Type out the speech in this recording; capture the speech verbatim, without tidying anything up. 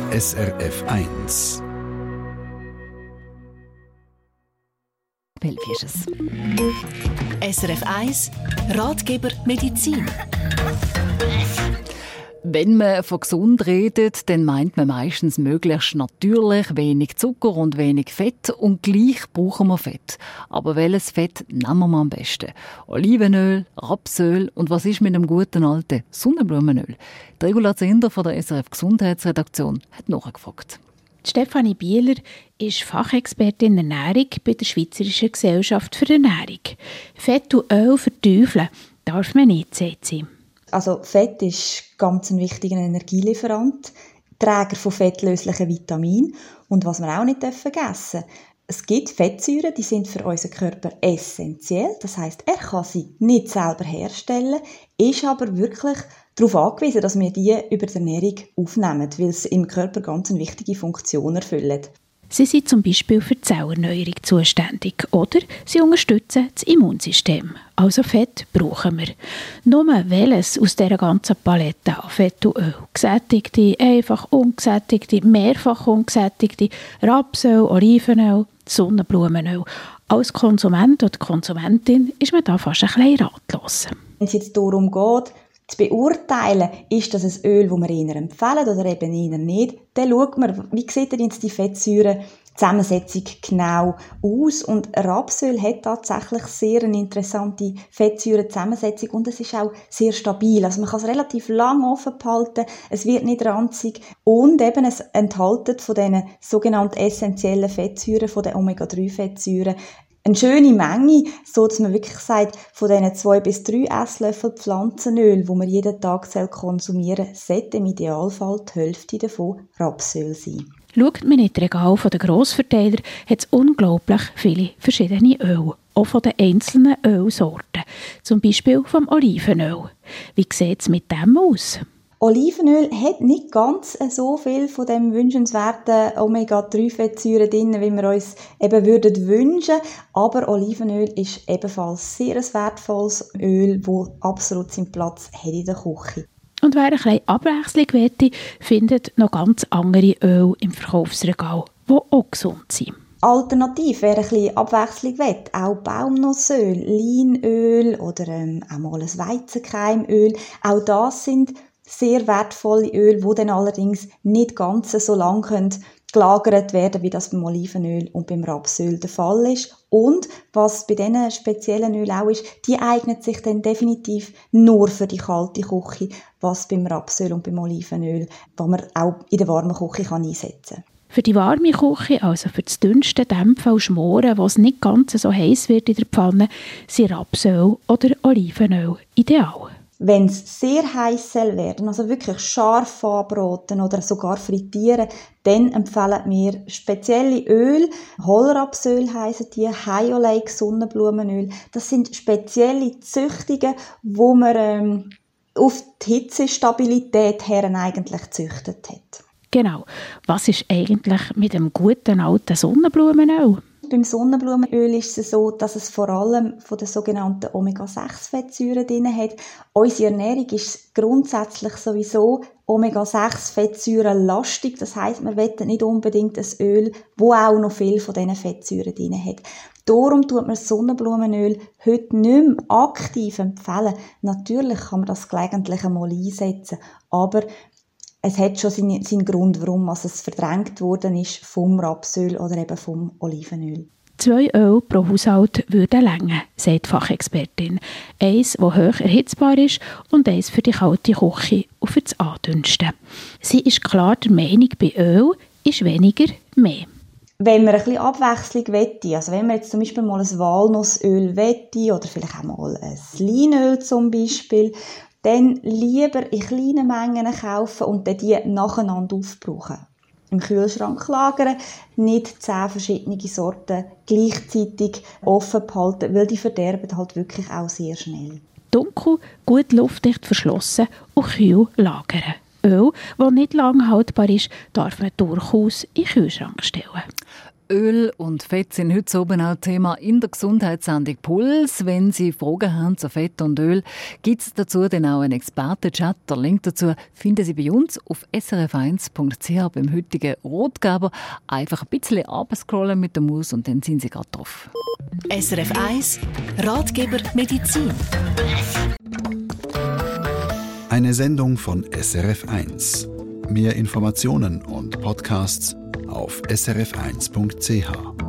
S R F eins. Belfi ist es. S R F eins, Ratgeber Medizin. Wenn man von gesund redet, dann meint man meistens möglichst natürlich, wenig Zucker und wenig Fett. Und gleich brauchen wir Fett. Aber welches Fett nehmen wir am besten? Olivenöl, Rapsöl und was ist mit dem guten alten Sonnenblumenöl? Die Regula Zender von der S R F Gesundheitsredaktion hat nachgefragt. Stefanie Bieler ist Fachexpertin Ernährung bei der Schweizerischen Gesellschaft für Ernährung. Fett und Öl verteufeln darf man nicht, sagt sie. Also Fett ist ganz ein wichtiger Energielieferant, Träger von fettlöslichen Vitaminen. Und was wir auch nicht vergessen dürfen, es gibt Fettsäuren, die sind für unseren Körper essentiell. Das heisst, er kann sie nicht selber herstellen, ist aber wirklich darauf angewiesen, dass wir die über die Ernährung aufnehmen, weil sie im Körper ganz eine wichtige Funktion erfüllen. Sie sind zum Beispiel für die Zellerneuerung zuständig oder sie unterstützen das Immunsystem. Also Fett brauchen wir. Nur welches aus dieser ganzen Palette an Fett und Öl, gesättigte, einfach ungesättigte, mehrfach ungesättigte, Rapsöl, Olivenöl, Sonnenblumenöl. Als Konsument oder Konsumentin ist man da fast ein bisschen ratlos. Wenn es jetzt darum geht, zu beurteilen, ist das ein Öl, das wir Ihnen empfehlen oder eben Ihnen nicht, dann schaut man, wie sieht denn jetzt die Fettsäurenzusammensetzung genau aus. Und Rapsöl hat tatsächlich sehr eine interessante Fettsäurenzusammensetzung und es ist auch sehr stabil. Also man kann es relativ lang offen behalten, es wird nicht ranzig und eben es enthält von diesen sogenannten essentiellen Fettsäuren, von den Omega drei Fettsäuren, eine schöne Menge, so dass man wirklich sagt, von diesen zwei bis drei Esslöffel Pflanzenöl, die man jeden Tag konsumieren soll, sollte im Idealfall die Hälfte davon Rapsöl sein. Schaut man in das Regal der Grossverteiler, hat es unglaublich viele verschiedene Öle, auch von den einzelnen Ölsorten, zum Beispiel vom Olivenöl. Wie sieht es mit dem aus? Olivenöl hat nicht ganz so viel von dem wünschenswerten Omega drei Fettsäuren drin, wie wir uns eben würden wünschen. Aber Olivenöl ist ebenfalls sehr ein wertvolles Öl, das absolut seinen Platz hat in der Küche. Und wer ein bisschen Abwechslung möchte, findet noch ganz andere Öle im Verkaufsregal, die auch gesund sind. Alternativ, wer ein bisschen Abwechslung will, auch Baumnussöl, Leinöl oder ähm, auch mal ein Weizenkeimöl, auch das sind sehr wertvolle Öle, die dann allerdings nicht ganz so lang gelagert werden können, wie das beim Olivenöl und beim Rapsöl der Fall ist. Und was bei diesen speziellen Ölen auch ist, die eignen sich dann definitiv nur für die kalte Küche, was beim Rapsöl und beim Olivenöl, was man auch in der warmen Küche einsetzen kann. Für die warme Küche, also für das Dünsten, Dämpfen und Schmoren, wo es nicht ganz so heiß wird in der Pfanne, sind Rapsöl oder Olivenöl ideal. Wenn es sehr heiß werden, also wirklich scharf anbraten oder sogar frittieren, dann empfehlen wir spezielle Öl. Hohlrapsöl heissen die, High Oleic Sonnenblumenöl. Das sind spezielle Züchtungen, wo man ähm, auf die Hitzestabilität her eigentlich gezüchtet hat. Genau. Was ist eigentlich mit dem guten alten Sonnenblumenöl? Beim Sonnenblumenöl ist es so, dass es vor allem von den sogenannten Omega sechs Fettsäuren drin hat. Unsere Ernährung ist grundsätzlich sowieso Omega sechs Fettsäuren lastig. Das heisst, wir wollen nicht unbedingt ein Öl, das auch noch viel von diesen Fettsäuren drin hat. Darum tut man das Sonnenblumenöl heute nicht mehr aktiv empfehlen. Natürlich kann man das gelegentlich einmal einsetzen, aber es hat schon seinen, seinen Grund, warum es verdrängt worden ist vom Rapsöl oder eben vom Olivenöl. Zwei Öl pro Haushalt würden reichen, sagt die Fachexpertin. Eins, das hoch erhitzbar ist und eins für die kalte Küche und für das Andünsten. Sie ist klar der Meinung, bei Öl ist weniger mehr. Wenn man ein bisschen Abwechslung wette, also wenn man jetzt zum Beispiel mal ein Walnussöl wette oder vielleicht auch mal ein Leinöl zum Beispiel, dann lieber in kleinen Mengen kaufen und dann die nacheinander aufbrauchen. Im Kühlschrank lagern, nicht zehn verschiedene Sorten gleichzeitig offen behalten, weil die verderben halt wirklich auch sehr schnell. Dunkel, gut luftdicht verschlossen und kühl lagern. Öl, das nicht lang haltbar ist, darf man durchaus in den Kühlschrank stellen. Öl und Fett sind heute oben auch Thema in der Gesundheitssendung Puls. Wenn Sie Fragen haben zu Fett und Öl, gibt es dazu dann auch einen Experten-Chat. Der Link dazu finden Sie bei uns auf s r f eins punkt c h beim heutigen Rotgeber. Einfach ein bisschen abscrollen mit der Maus und dann sind Sie gerade drauf. S R F eins Ratgeber Medizin. Eine Sendung von S R F eins. Mehr Informationen und Podcasts auf s r f eins punkt c h.